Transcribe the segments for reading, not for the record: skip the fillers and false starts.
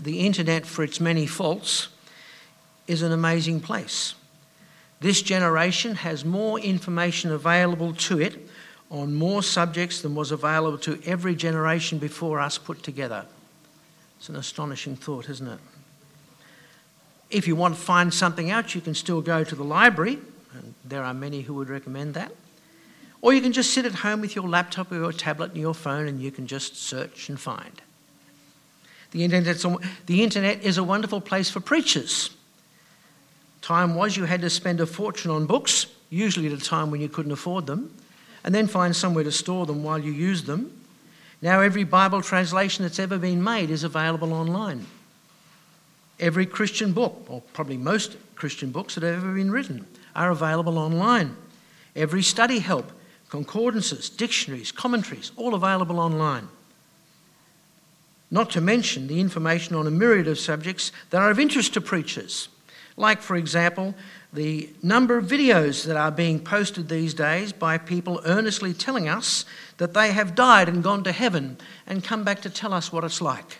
the internet, for its many faults, is an amazing place. This generation has more information available to it on more subjects than was available to every generation before us put together. It's an astonishing thought, isn't it? If you want to find something out, you can still go to the library, and there are many who would recommend that. Or you can just sit at home with your laptop or your tablet and your phone and you can just search and find. The internet is a wonderful place for preachers. Time was you had to spend a fortune on books, usually at a time when you couldn't afford them, and then find somewhere to store them while you used them. Now every Bible translation that's ever been made is available online. Every Christian book, or probably most Christian books that have ever been written, are available online. Every study help, concordances, dictionaries, commentaries, all available online. Not to mention the information on a myriad of subjects that are of interest to preachers. Like, for example, the number of videos that are being posted these days by people earnestly telling us that they have died and gone to heaven and come back to tell us what it's like.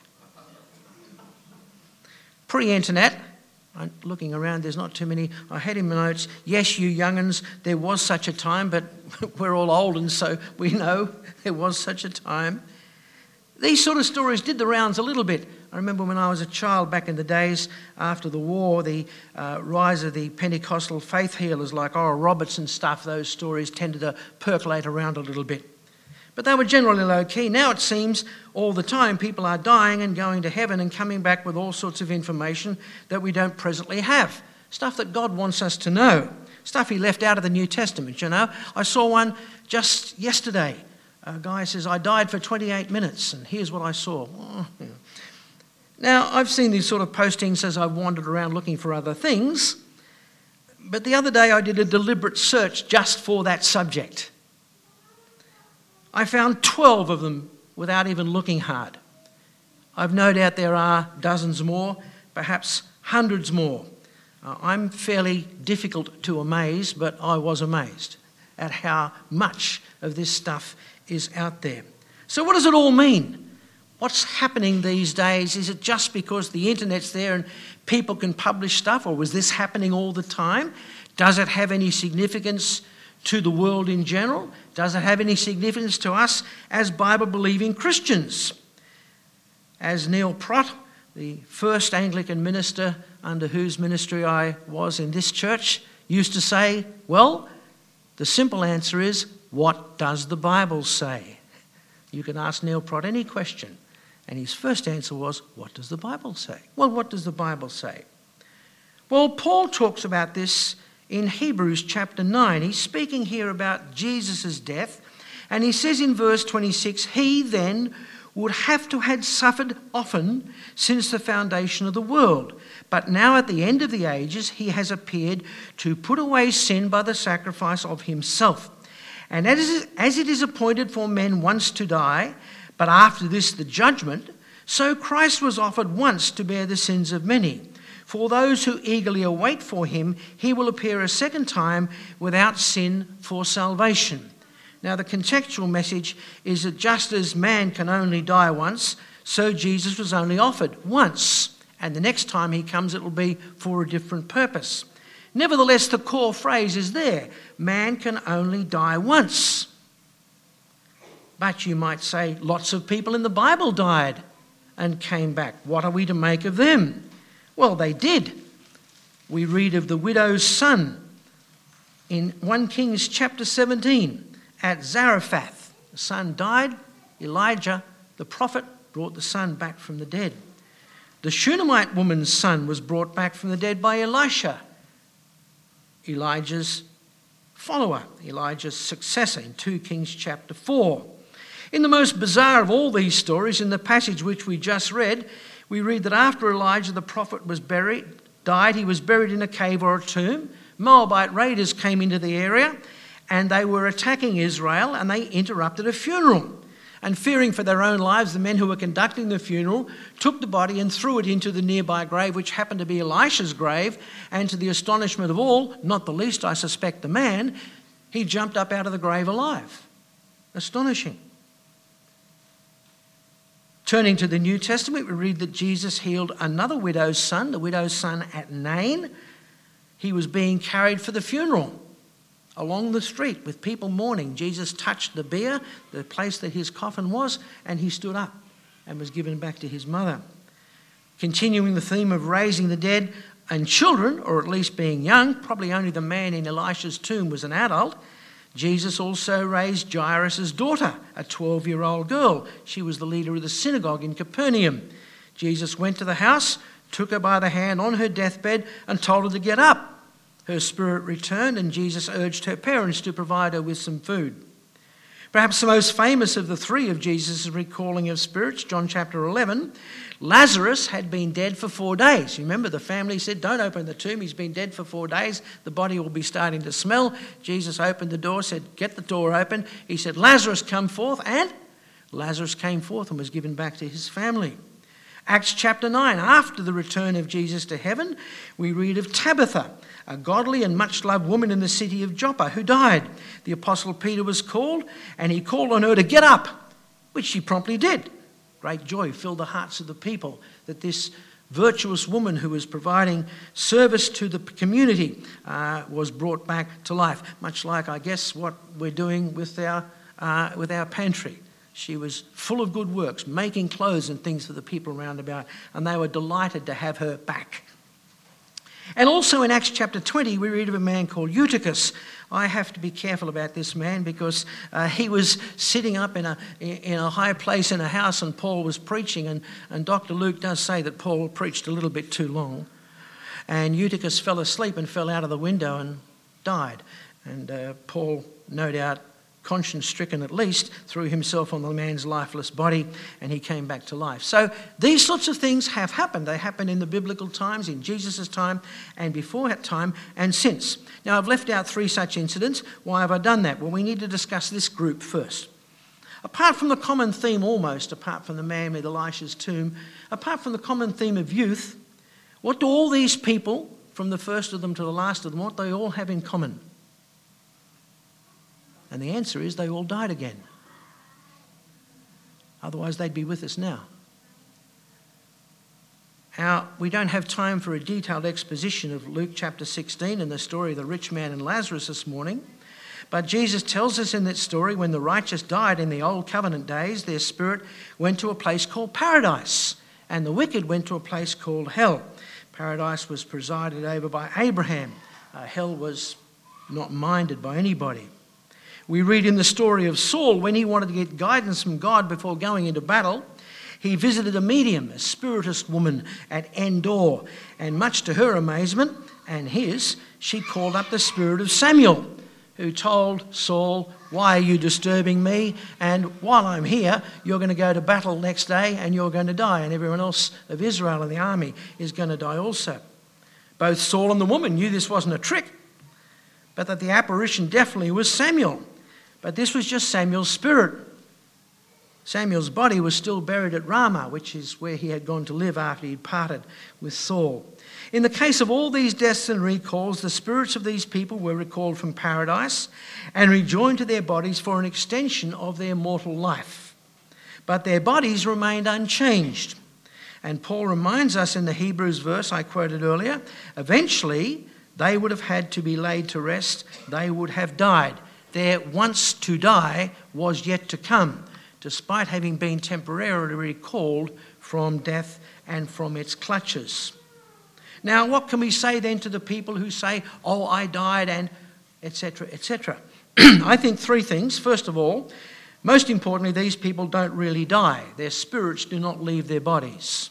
Pre-internet, I'm looking around, there's not too many. I had in my notes, yes, you young'uns, there was such a time, but we're all old and so we know there was such a time. These sort of stories did the rounds a little bit. I remember when I was a child back in the days after the war, the rise of the Pentecostal faith healers like Oral Roberts and stuff, those stories tended to percolate around a little bit. But they were generally low-key. Now it seems all the time people are dying and going to heaven and coming back with all sorts of information that we don't presently have. Stuff that God wants us to know. Stuff he left out of the New Testament, you know. I saw one just yesterday. A guy says, I died for 28 minutes and here's what I saw. Oh, yeah. Now, I've seen these sort of postings as I've wandered around looking for other things. But the other day I did a deliberate search just for that subject. I found 12 of them without even looking hard. I've no doubt there are dozens more, perhaps hundreds more. I'm fairly difficult to amaze, but I was amazed at how much of this stuff is out there. So what does it all mean? What's happening these days? Is it just because the internet's there and people can publish stuff, or was this happening all the time? Does it have any significance to the world in general? Does it have any significance to us as Bible-believing Christians? As Neil Prott, the first Anglican minister under whose ministry I was in this church, used to say, well, the simple answer is, what does the Bible say? You can ask Neil Prott any question, and his first answer was, what does the Bible say? Well, what does the Bible say? Well, Paul talks about this in Hebrews chapter 9. He's speaking here about Jesus' death, and he says in verse 26, he then would have to have suffered often since the foundation of the world. But now at the end of the ages, he has appeared to put away sin by the sacrifice of himself. And as it is appointed for men once to die, but after this the judgment, so Christ was offered once to bear the sins of many. For those who eagerly await for him, he will appear a second time without sin for salvation. Now the contextual message is that just as man can only die once, so Jesus was only offered once. And the next time he comes, it will be for a different purpose. Nevertheless, the core phrase is there. Man can only die once. But you might say, lots of people in the Bible died and came back. What are we to make of them? Well, they did. We read of the widow's son in 1 Kings chapter 17 at Zarephath. The son died. Elijah, the prophet, brought the son back from the dead. The Shunammite woman's son was brought back from the dead by Elisha, Elijah's follower, Elijah's successor in 2 Kings chapter 4. In the most bizarre of all these stories, in the passage which we just read, we read that after Elijah the prophet died, he was buried in a cave or a tomb. Moabite raiders came into the area and they were attacking Israel and they interrupted a funeral. And fearing for their own lives, the men who were conducting the funeral took the body and threw it into the nearby grave, which happened to be Elisha's grave. And to the astonishment of all, not the least, I suspect, the man, he jumped up out of the grave alive. Astonishing. Turning to the New Testament, we read that Jesus healed another widow's son, the widow's son at Nain. He was being carried for the funeral along the street with people mourning. Jesus touched the bier, the place that his coffin was, and he stood up and was given back to his mother. Continuing the theme of raising the dead and children, or at least being young, probably only the man in Elisha's tomb was an adult, Jesus also raised Jairus' daughter, a 12-year-old girl. She was the leader of the synagogue in Capernaum. Jesus went to the house, took her by the hand on her deathbed and told her to get up. Her spirit returned and Jesus urged her parents to provide her with some food. Perhaps the most famous of the three of Jesus' recalling of spirits, John chapter 11, Lazarus had been dead for 4 days. You remember the family said, don't open the tomb, he's been dead for 4 days, the body will be starting to smell. Jesus opened the door, said, get the door open. He said, Lazarus, come forth, and Lazarus came forth and was given back to his family. Acts chapter 9, after the return of Jesus to heaven, we read of Tabitha, a godly and much-loved woman in the city of Joppa who died. The apostle Peter was called, and he called on her to get up, which she promptly did. Great joy filled the hearts of the people that this virtuous woman who was providing service to the community was brought back to life, much like, I guess, what we're doing with our pantry. She was full of good works, making clothes and things for the people around about, and they were delighted to have her back. And also in Acts chapter 20, we read of a man called Eutychus. I have to be careful about this man because he was sitting up in a high place in a house and Paul was preaching, and Dr. Luke does say that Paul preached a little bit too long. And Eutychus fell asleep and fell out of the window and died. And Paul, no doubt, conscience-stricken at least, threw himself on the man's lifeless body and he came back to life. So these sorts of things have happened. They happened in the biblical times, in Jesus' time and before that time and since. Now I've left out 3 such incidents. Why have I done that? Well, we need to discuss this group first. Apart from the common theme almost, apart from the man with Elisha's tomb, apart from the common theme of youth, what do all these people, from the first of them to the last of them, what do they all have in common? And the answer is they all died again. Otherwise they'd be with us now. Now, we don't have time for a detailed exposition of Luke chapter 16 and the story of the rich man and Lazarus this morning. But Jesus tells us in that story, when the righteous died in the old covenant days, their spirit went to a place called paradise, and the wicked went to a place called hell. Paradise was presided over by Abraham. Hell was not minded by anybody. We read in the story of Saul, when he wanted to get guidance from God before going into battle, he visited a medium, a spiritist woman at Endor, and much to her amazement and his, she called up the spirit of Samuel, who told Saul, why are you disturbing me? And while I'm here, you're going to go to battle next day and you're going to die, and everyone else of Israel in the army is going to die also. Both Saul and the woman knew this wasn't a trick, but that the apparition definitely was Samuel. But this was just Samuel's spirit. Samuel's body was still buried at Ramah, which is where he had gone to live after he'd parted with Saul. In the case of all these deaths and recalls, the spirits of these people were recalled from paradise and rejoined to their bodies for an extension of their mortal life. But their bodies remained unchanged. And Paul reminds us in the Hebrews verse I quoted earlier, eventually they would have had to be laid to rest, they would have died. Their once to die was yet to come, despite having been temporarily recalled from death and from its clutches. Now, what can we say then to the people who say, oh, I died, and etc., etc.? I think 3 things. First of all, most importantly, these people don't really die. Their spirits do not leave their bodies.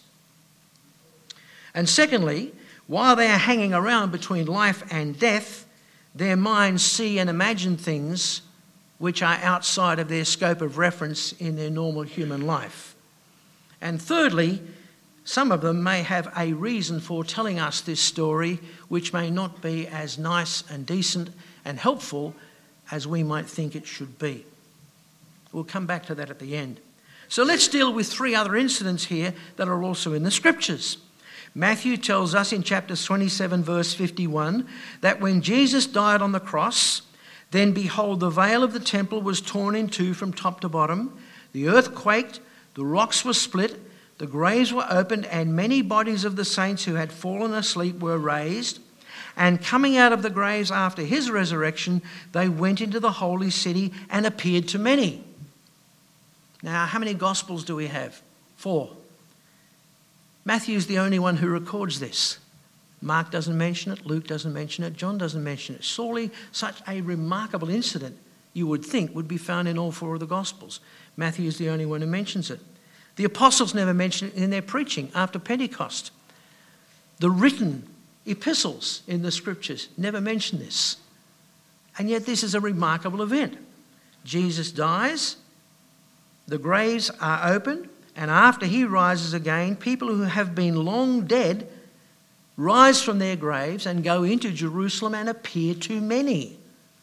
And secondly, while they are hanging around between life and death, their minds see and imagine things which are outside of their scope of reference in their normal human life. And thirdly, some of them may have a reason for telling us this story which may not be as nice and decent and helpful as we might think it should be. We'll come back to that at the end. So let's deal with 3 other incidents here that are also in the scriptures. Matthew tells us in chapter 27, verse 51, that when Jesus died on the cross, then behold, the veil of the temple was torn in two from top to bottom. The earth quaked, The rocks were split, the graves were opened, and many bodies of the saints who had fallen asleep were raised. And coming out of the graves after his resurrection, they went into the holy city and appeared to many. Now, how many Gospels do we have? 4. Matthew's the only one who records this. Mark doesn't mention it, Luke doesn't mention it, John doesn't mention it. Surely such a remarkable incident, you would think, would be found in all 4 of the Gospels. Matthew is the only one who mentions it. The apostles never mention it in their preaching after Pentecost. The written epistles in the scriptures never mention this. And yet this is a remarkable event. Jesus dies, the graves are opened, and after he rises again, people who have been long dead rise from their graves and go into Jerusalem and appear to many.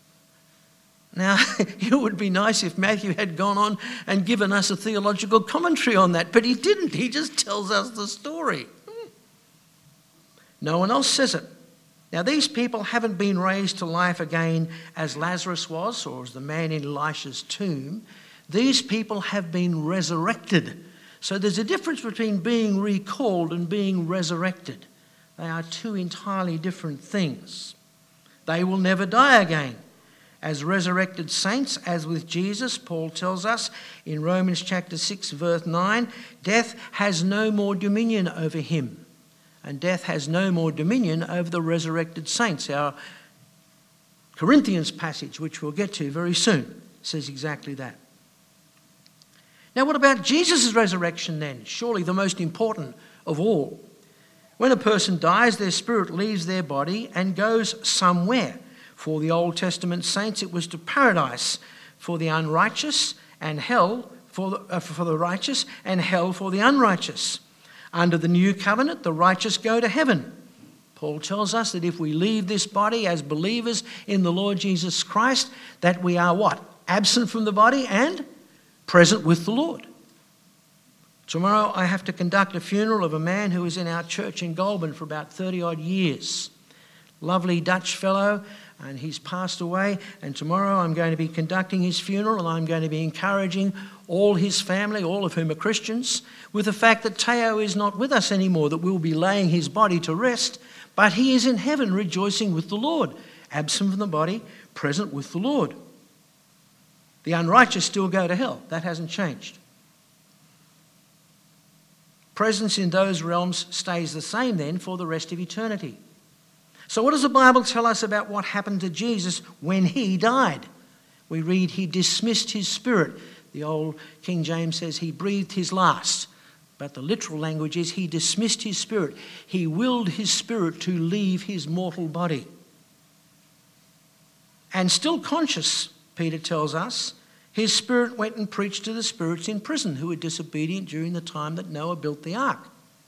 Now, it would be nice if Matthew had gone on and given us a theological commentary on that, but he didn't. He just tells us the story. No one else says it. Now, these people haven't been raised to life again as Lazarus was, or as the man in Elisha's tomb. These people have been resurrected. So there's a difference between being recalled and being resurrected. They are 2 entirely different things. They will never die again. As resurrected saints, as with Jesus, Paul tells us in Romans chapter 6, verse 9, death has no more dominion over him. And death has no more dominion over the resurrected saints. Our Corinthians passage, which we'll get to very soon, says exactly that. Now, what about Jesus' resurrection then? Surely the most important of all. When a person dies, their spirit leaves their body and goes somewhere. For the Old Testament saints, it was to paradise for the unrighteous, and hell for the righteous, and hell for the unrighteous. Under the new covenant, the righteous go to heaven. Paul tells us that if we leave this body as believers in the Lord Jesus Christ, that we are what? Absent from the body and present with the Lord. Tomorrow I have to conduct a funeral of a man who was in our church in Goulburn for about 30 odd years. Lovely Dutch fellow, and he's passed away, and tomorrow I'm going to be conducting his funeral, and I'm going to be encouraging all his family, all of whom are Christians, with the fact that Teo is not with us anymore, that we'll be laying his body to rest, but he is in heaven rejoicing with the Lord, absent from the body, present with the Lord. The unrighteous still go to hell. That hasn't changed. Presence in those realms stays the same then for the rest of eternity. So what does the Bible tell us about what happened to Jesus when he died? We read he dismissed his spirit. The old King James says he breathed his last. But the literal language is he dismissed his spirit. He willed his spirit to leave his mortal body. And still conscious, Peter tells us, his spirit went and preached to the spirits in prison who were disobedient during the time that Noah built the ark.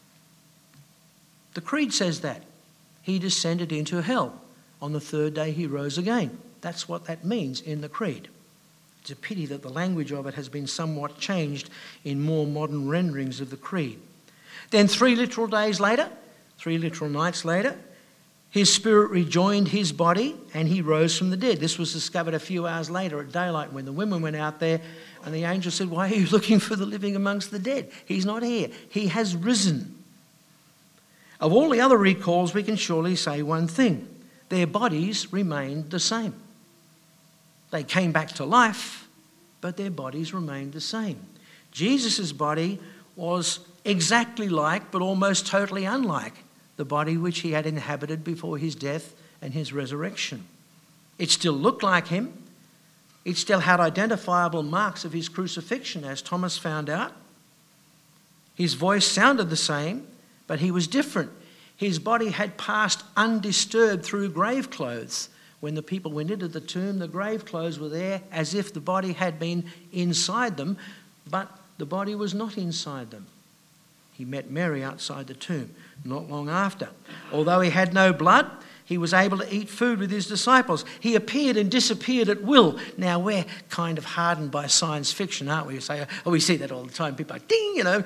The creed says that. He descended into hell. On the 3rd day he rose again. That's what that means in the creed. It's a pity that the language of it has been somewhat changed in more modern renderings of the creed. Then 3 literal days later, 3 literal nights later, his spirit rejoined his body and he rose from the dead. This was discovered a few hours later at daylight when the women went out there and the angel said, "Why are you looking for the living amongst the dead? He's not here. He has risen." Of all the other recalls, we can surely say one thing. Their bodies remained the same. They came back to life, but their bodies remained the same. Jesus' body was exactly like, but almost totally unlike, the body which he had inhabited before his death and his resurrection. It still looked like him. It still had identifiable marks of his crucifixion, as Thomas found out. His voice sounded the same, but he was different. His body had passed undisturbed through grave clothes. When the people went into the tomb, the grave clothes were there as if the body had been inside them, but the body was not inside them. He met Mary outside the tomb not long after. Although he had no blood, he was able to eat food with his disciples. He appeared and disappeared at will. Now, we're kind of hardened by science fiction, aren't we? We see that all the time. People are like, ding,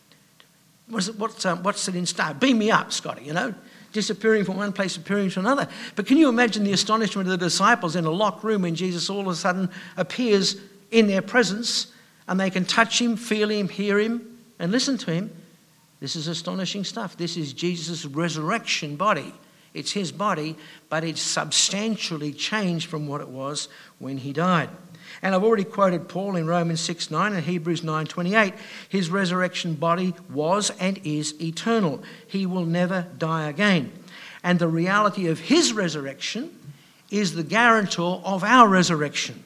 what's it in Star? Beam me up, Scotty, disappearing from one place, appearing to another. But can you imagine the astonishment of the disciples in a locked room when Jesus all of a sudden appears in their presence and they can touch him, feel him, hear him, and listen to him. This is astonishing stuff. This is Jesus' resurrection body. It's his body, but it's substantially changed from what it was when he died. And I've already quoted Paul in Romans 6:9 and Hebrews 9:28. His resurrection body was and is eternal. He will never die again. And the reality of his resurrection is the guarantor of our resurrection.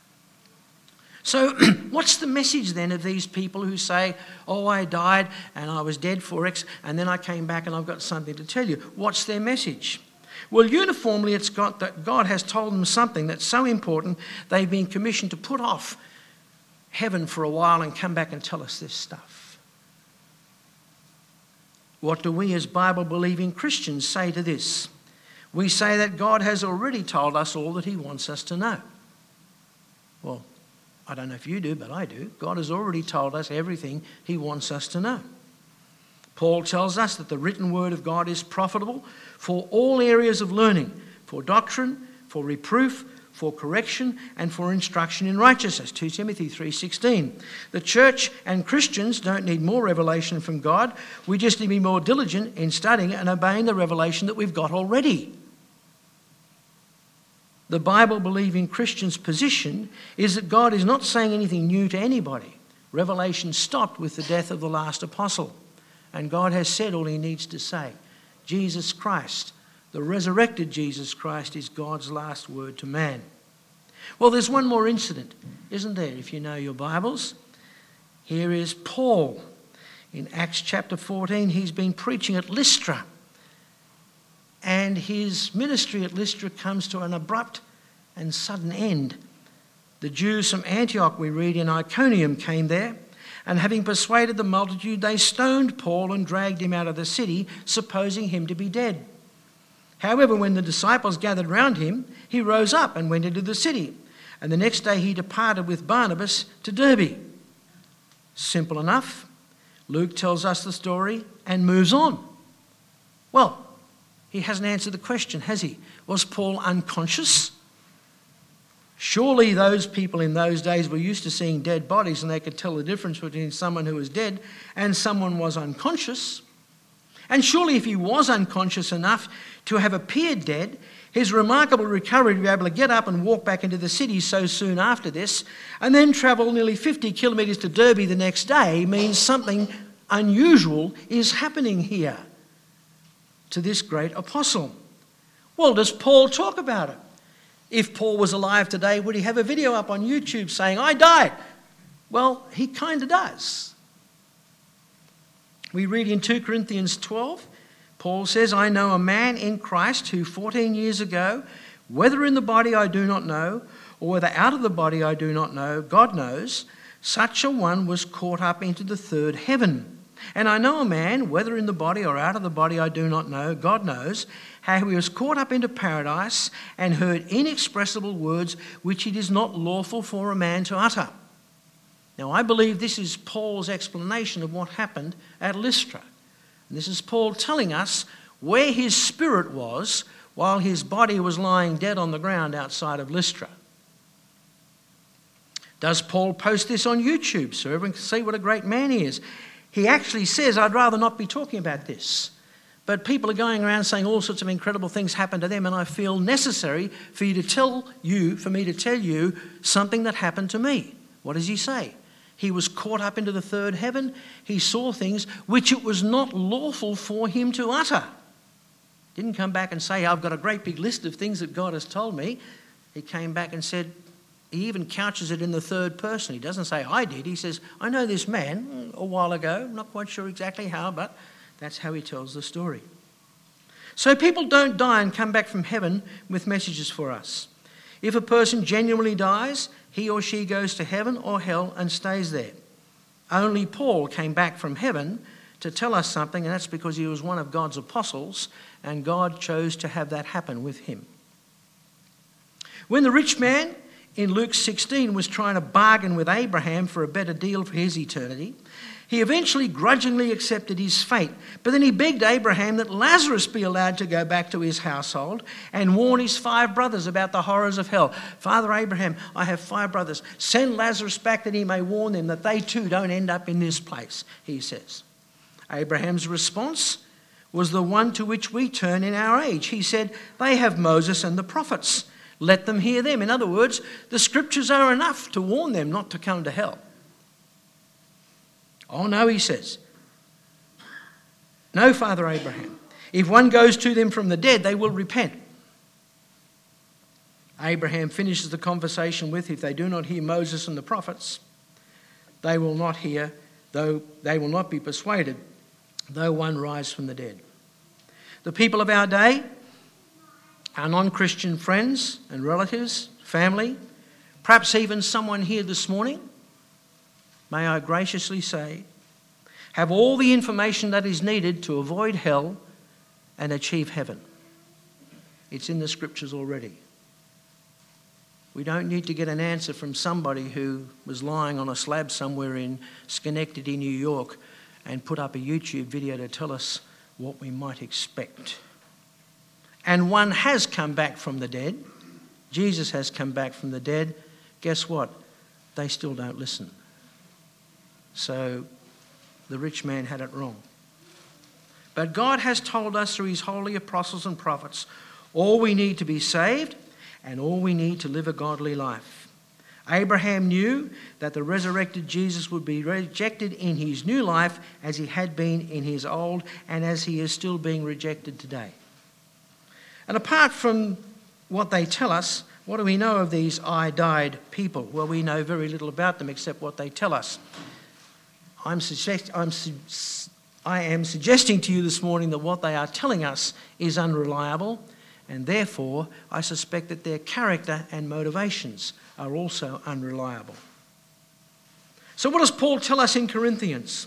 So what's the message then of these people who say, oh, I died and I was dead for X and then I came back and I've got something to tell you? What's their message? Well, uniformly it's got that God has told them something that's so important they've been commissioned to put off heaven for a while and come back and tell us this stuff. What do we as Bible-believing Christians say to this? We say that God has already told us all that he wants us to know. Well, I don't know if you do, but I do. God has already told us everything he wants us to know. Paul tells us that the written word of God is profitable for all areas of learning, for doctrine, for reproof, for correction, and for instruction in righteousness. 2 Timothy 3:16. The church and Christians don't need more revelation from God. We just need to be more diligent in studying and obeying the revelation that we've got already. The Bible-believing Christian's position is that God is not saying anything new to anybody. Revelation stopped with the death of the last apostle, and God has said all he needs to say. Jesus Christ, the resurrected Jesus Christ, is God's last word to man. Well, there's one more incident, isn't there, if you know your Bibles? Here is Paul. In Acts chapter 14, he's been preaching at Lystra. And his ministry at Lystra comes to an abrupt and sudden end. The Jews from Antioch, we read in Iconium, came there, and having persuaded the multitude, they stoned Paul and dragged him out of the city, supposing him to be dead. However, when the disciples gathered round him, he rose up and went into the city. And the next day he departed with Barnabas to Derbe. Simple enough. Luke tells us the story and moves on. Well, he hasn't answered the question, has he? Was Paul unconscious? Surely those people in those days were used to seeing dead bodies and they could tell the difference between someone who was dead and someone was unconscious. And surely if he was unconscious enough to have appeared dead, his remarkable recovery to be able to get up and walk back into the city so soon after this and then travel nearly 50 kilometres to Derbe the next day means something unusual is happening here to this great apostle. Well, does Paul talk about it? If Paul was alive today, would he have a video up on YouTube saying, I died? Well, he kind of does. We read in 2 Corinthians 12, Paul says, I know a man in Christ who 14 years ago, whether in the body I do not know, or whether out of the body I do not know, God knows, such a one was caught up into the third heaven. And I know a man, whether in the body or out of the body I do not know, God knows, how he was caught up into paradise and heard inexpressible words which it is not lawful for a man to utter. Now I believe this is Paul's explanation of what happened at Lystra. And this is Paul telling us where his spirit was while his body was lying dead on the ground outside of Lystra. Does Paul post this on YouTube so everyone can see what a great man he is? He actually says, I'd rather not be talking about this. But people are going around saying all sorts of incredible things happen to them, and I feel necessary for me to tell you something that happened to me. What does he say? He was caught up into the third heaven. He saw things which it was not lawful for him to utter. Didn't come back and say, I've got a great big list of things that God has told me. He came back and said, he even couches it in the third person. He doesn't say, I did. He says, I know this man a while ago. Not quite sure exactly how, but that's how he tells the story. So people don't die and come back from heaven with messages for us. If a person genuinely dies, he or she goes to heaven or hell and stays there. Only Paul came back from heaven to tell us something, and that's because he was one of God's apostles, and God chose to have that happen with him. When the rich man in Luke 16 was trying to bargain with Abraham for a better deal for his eternity, He eventually grudgingly accepted his fate, but then he begged Abraham that Lazarus be allowed to go back to his household and warn his 5 brothers about the horrors of hell. Father Abraham, I have 5 brothers. Send Lazarus back that he may warn them that they too don't end up in this place, he says. Abraham's response was the one to which we turn in our age. He said, they have Moses and the prophets. Let them hear them. In other words, the scriptures are enough to warn them not to come to hell. Oh no, he says. No, Father Abraham. If one goes to them from the dead, they will repent. Abraham finishes the conversation with, if they do not hear Moses and the prophets, they will not hear, though they will not be persuaded, though one rise from the dead. The people of our day, our non-Christian friends and relatives, family, perhaps even someone here this morning, may I graciously say, have all the information that is needed to avoid hell and achieve heaven. It's in the scriptures already. We don't need to get an answer from somebody who was lying on a slab somewhere in Schenectady, New York, and put up a YouTube video to tell us what we might expect. And one has come back from the dead. Jesus has come back from the dead. Guess what? They still don't listen. So the rich man had it wrong. But God has told us through his holy apostles and prophets all we need to be saved and all we need to live a godly life. Abraham knew that the resurrected Jesus would be rejected in his new life as he had been in his old and as he is still being rejected today. And apart from what they tell us, what do we know of these I died people? Well, we know very little about them except what they tell us. I am suggesting to you this morning that what they are telling us is unreliable, and therefore I suspect that their character and motivations are also unreliable. So what does Paul tell us in Corinthians?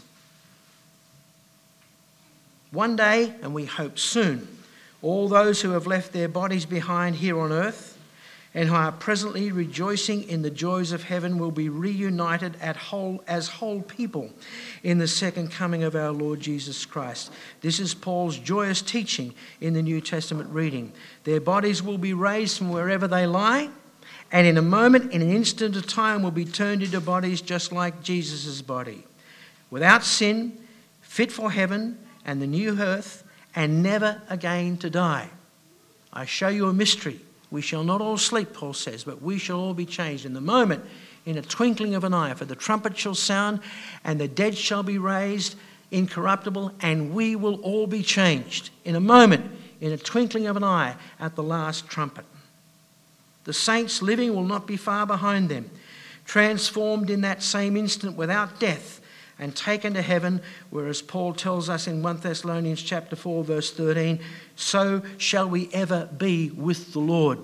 One day, and we hope soon, all those who have left their bodies behind here on earth and who are presently rejoicing in the joys of heaven will be reunited as whole people in the second coming of our Lord Jesus Christ. This is Paul's joyous teaching in the New Testament reading. Their bodies will be raised from wherever they lie, and in a moment, in an instant of time, will be turned into bodies just like Jesus' body, without sin, fit for heaven and the new earth, and never again to die. I show you a mystery. We shall not all sleep, Paul says, but we shall all be changed in the moment, in a twinkling of an eye. For the trumpet shall sound, and the dead shall be raised incorruptible, and we will all be changed in a moment, in a twinkling of an eye, at the last trumpet. The saints living will not be far behind them, transformed in that same instant without death, and taken to heaven, whereas Paul tells us in 1 Thessalonians chapter 4, verse 13, so shall we ever be with the Lord.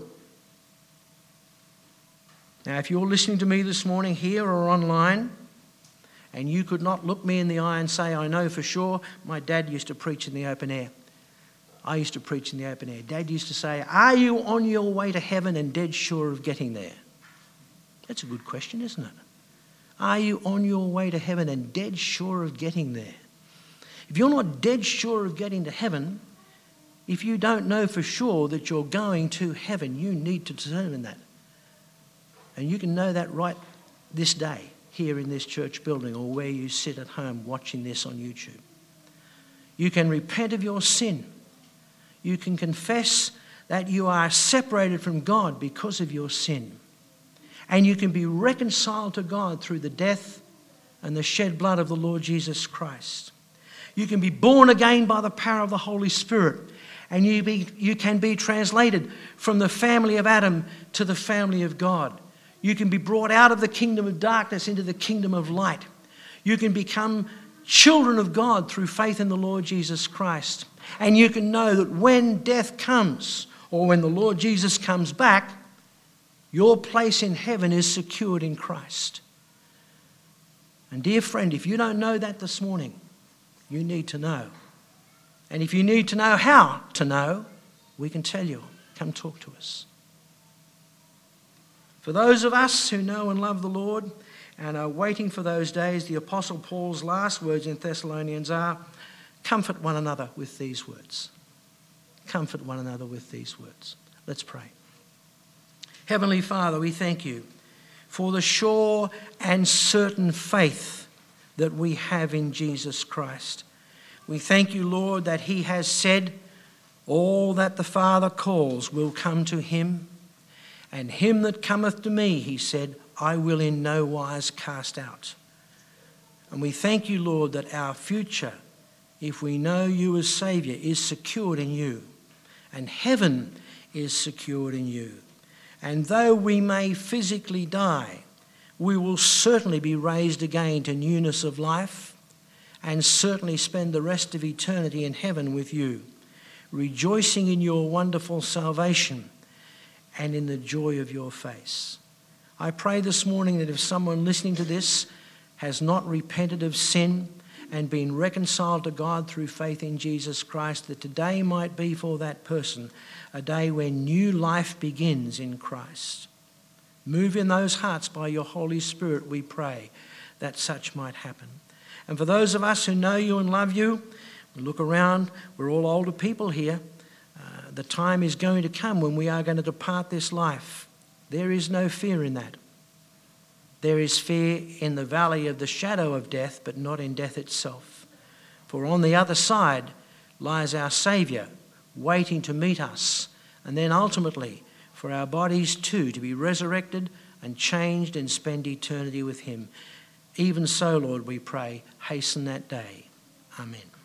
Now, if you're listening to me this morning here or online, and you could not look me in the eye and say, I know for sure, my dad used to preach in the open air. I used to preach in the open air. Dad used to say, are you on your way to heaven and dead sure of getting there? That's a good question, isn't it? Are you on your way to heaven and dead sure of getting there? If you're not dead sure of getting to heaven, if you don't know for sure that you're going to heaven, you need to determine that. And you can know that right this day, here in this church building, or where you sit at home watching this on YouTube. You can repent of your sin. You can confess that you are separated from God because of your sin. And you can be reconciled to God through the death and the shed blood of the Lord Jesus Christ. You can be born again by the power of the Holy Spirit. And you can be translated from the family of Adam to the family of God. You can be brought out of the kingdom of darkness into the kingdom of light. You can become children of God through faith in the Lord Jesus Christ. And you can know that when death comes, or when the Lord Jesus comes back, your place in heaven is secured in Christ. And dear friend, if you don't know that this morning, you need to know. And if you need to know how to know, we can tell you. Come talk to us. For those of us who know and love the Lord, and are waiting for those days, the Apostle Paul's last words in Thessalonians are, comfort one another with these words. Comfort one another with these words. Let's pray. Heavenly Father, we thank you for the sure and certain faith that we have in Jesus Christ. We thank you, Lord, that he has said, all that the Father calls will come to him, and him that cometh to me, he said, I will in no wise cast out. And we thank you, Lord, that our future, if we know you as Saviour, is secured in you, and heaven is secured in you. And though we may physically die, we will certainly be raised again to newness of life, and certainly spend the rest of eternity in heaven with you, rejoicing in your wonderful salvation and in the joy of your face. I pray this morning that if someone listening to this has not repented of sin and been reconciled to God through faith in Jesus Christ, that today might be for that person a day when new life begins in Christ. Move in those hearts by your Holy Spirit, we pray, that such might happen. And for those of us who know you and love you, we look around, we're all older people here. The time is going to come when we are going to depart this life. There is no fear in that. There is fear in the valley of the shadow of death, but not in death itself. For on the other side lies our Saviour, waiting to meet us, and then ultimately for our bodies too to be resurrected and changed and spend eternity with him. Even so, Lord, we pray, hasten that day. Amen.